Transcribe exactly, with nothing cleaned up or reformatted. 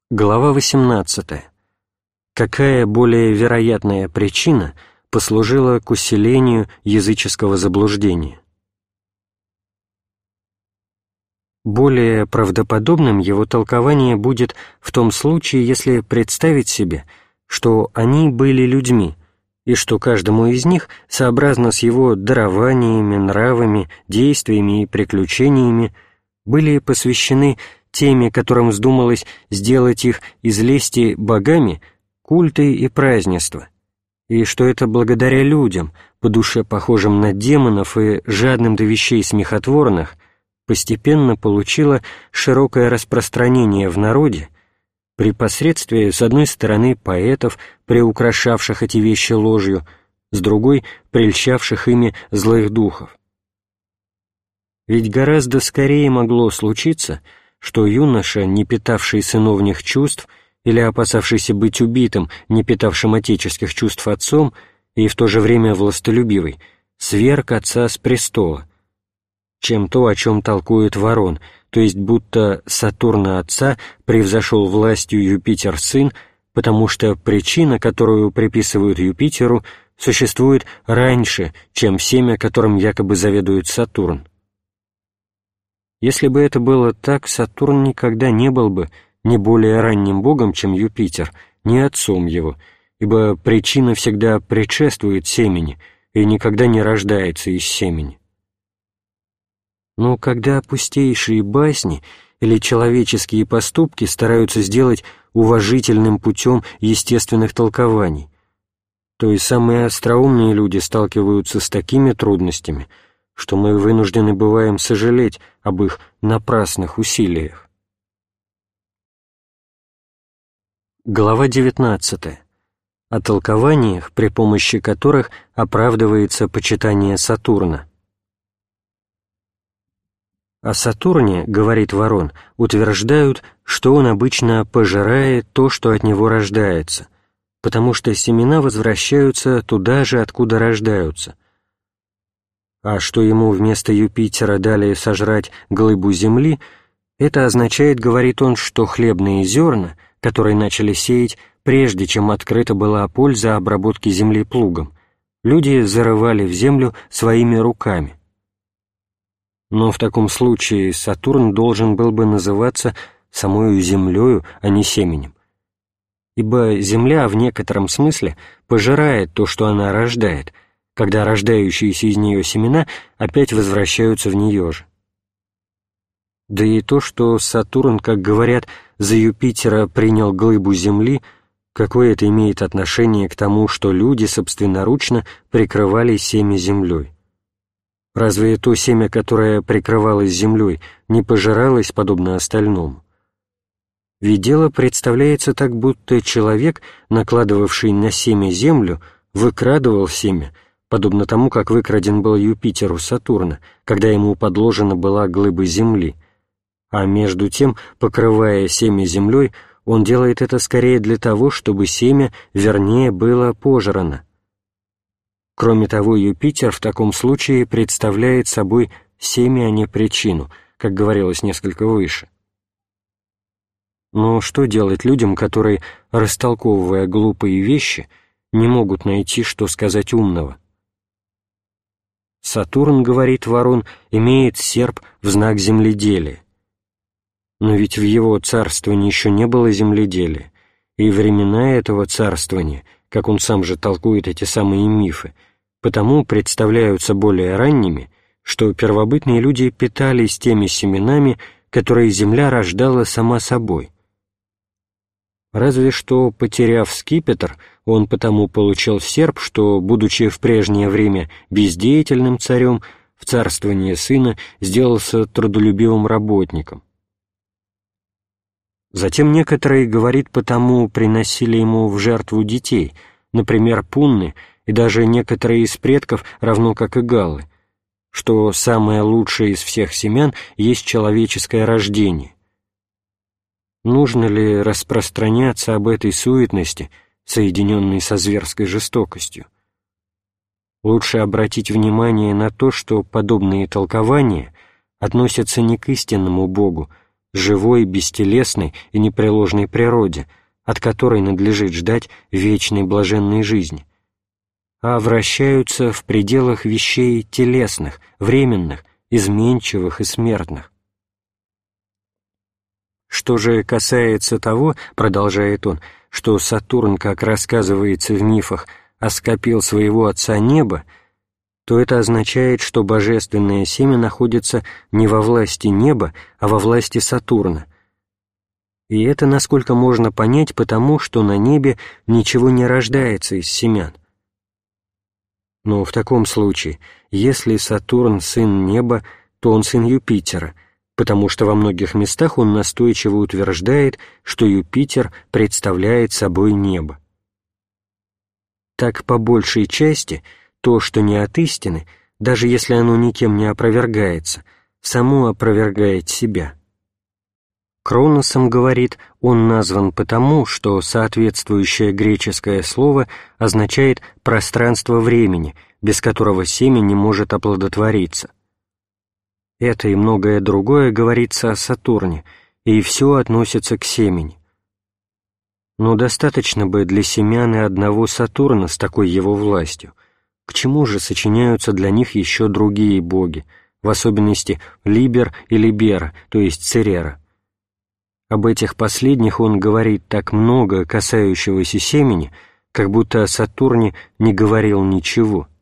Глава восемнадцатая. Какая более вероятная причина послужила к усилению языческого заблуждения? Более правдоподобным его толкование будет в том случае, если представить себе, что они были людьми, и что каждому из них, сообразно с его дарованиями, нравами, действиями и приключениями, были посвящены теми, которым вздумалось сделать их из лести богами, культы и празднества, и что это благодаря людям, по душе похожим на демонов и жадным до вещей смехотворных, постепенно получило широкое распространение в народе при посредстве, с одной стороны, поэтов, приукрашавших эти вещи ложью, с другой — прельщавших ими злых духов. Ведь гораздо скорее могло случиться, что юноша, не питавший сыновних чувств или опасавшийся быть убитым, не питавшим отеческих чувств отцом и в то же время властолюбивый, сверг отца с престола, чем то, о чем толкует Ворон, то есть будто Сатурна отца превзошел властью Юпитер сын, потому что причина, которую приписывают Юпитеру, существует раньше, чем семя, которым якобы заведует Сатурн. Если бы это было так, Сатурн никогда не был бы ни более ранним богом, чем Юпитер, ни отцом его, ибо причина всегда предшествует семени и никогда не рождается из семени. Но когда пустейшие басни или человеческие поступки стараются сделать уважительным путем естественных толкований, то и самые остроумные люди сталкиваются с такими трудностями, что мы вынуждены бываем сожалеть об их напрасных усилиях. Глава девятнадцатая. О толкованиях, при помощи которых оправдывается почитание Сатурна. О Сатурне, говорит Ворон, утверждают, что он обычно пожирает то, что от него рождается, потому что семена возвращаются туда же, откуда рождаются, а что ему вместо Юпитера дали сожрать глыбу земли, это означает, говорит он, что хлебные зерна, которые начали сеять, прежде чем открыта была польза обработки земли плугом, люди зарывали в землю своими руками. Но в таком случае Сатурн должен был бы называться самою землею, а не семенем, ибо земля в некотором смысле пожирает то, что она рождает, когда рождающиеся из нее семена опять возвращаются в нее же. Да и то, что Сатурн, как говорят, за Юпитера принял глыбу земли, какое это имеет отношение к тому, что люди собственноручно прикрывали семя землей? Разве то семя, которое прикрывалось землей, не пожиралось, подобно остальному? Ведь дело представляется так, будто человек, накладывавший на семя землю, выкрадывал семя, подобно тому, как выкраден был Юпитер у Сатурна, когда ему подложена была глыба земли, а между тем, покрывая семя землей, он делает это скорее для того, чтобы семя вернее было пожрано. Кроме того, Юпитер в таком случае представляет собой семя, а не причину, как говорилось несколько выше. Но что делать людям, которые, растолковывая глупые вещи, не могут найти, что сказать умного? Сатурн, говорит Ворон, имеет серп в знак земледелия. Но ведь в его царствовании еще не было земледелия, и времена этого царствования, как он сам же толкует эти самые мифы, потому представляются более ранними, что первобытные люди питались теми семенами, которые земля рождала сама собой. Разве что, потеряв скипетр, он потому получил серп, что, будучи в прежнее время бездеятельным царем, в царствование сына сделался трудолюбивым работником. Затем некоторые, говорит, потому приносили ему в жертву детей, например, пунны, и даже некоторые из предков, равно как и галлы, что самое лучшее из всех семян есть человеческое рождение. Нужно ли распространяться об этой суетности, соединенной со зверской жестокостью? Лучше обратить внимание на то, что подобные толкования относятся не к истинному Богу, живой, бестелесной и непреложной природе, от которой надлежит ждать вечной блаженной жизни, а вращаются в пределах вещей телесных, временных, изменчивых и смертных. Что же касается того, продолжает он, что Сатурн, как рассказывается в мифах, оскопил своего отца неба, то это означает, что божественное семя находится не во власти неба, а во власти Сатурна. И это, насколько можно понять, потому что на небе ничего не рождается из семян. Но в таком случае, если Сатурн сын неба, то он сын Юпитера, потому что во многих местах он настойчиво утверждает, что Юпитер представляет собой небо. Так, по большей части, то, что не от истины, даже если оно никем не опровергается, само опровергает себя. Кроносом, говорит, он назван потому, что соответствующее греческое слово означает «пространство времени», без которого семя не может оплодотвориться. Это и многое другое говорится о Сатурне, и все относится к семени. Но достаточно бы для семян и одного Сатурна с такой его властью. К чему же сочиняются для них еще другие боги, в особенности Либер и Либера, то есть Церера? Об этих последних он говорит так много, касающегося семени, как будто о Сатурне не говорил ничего.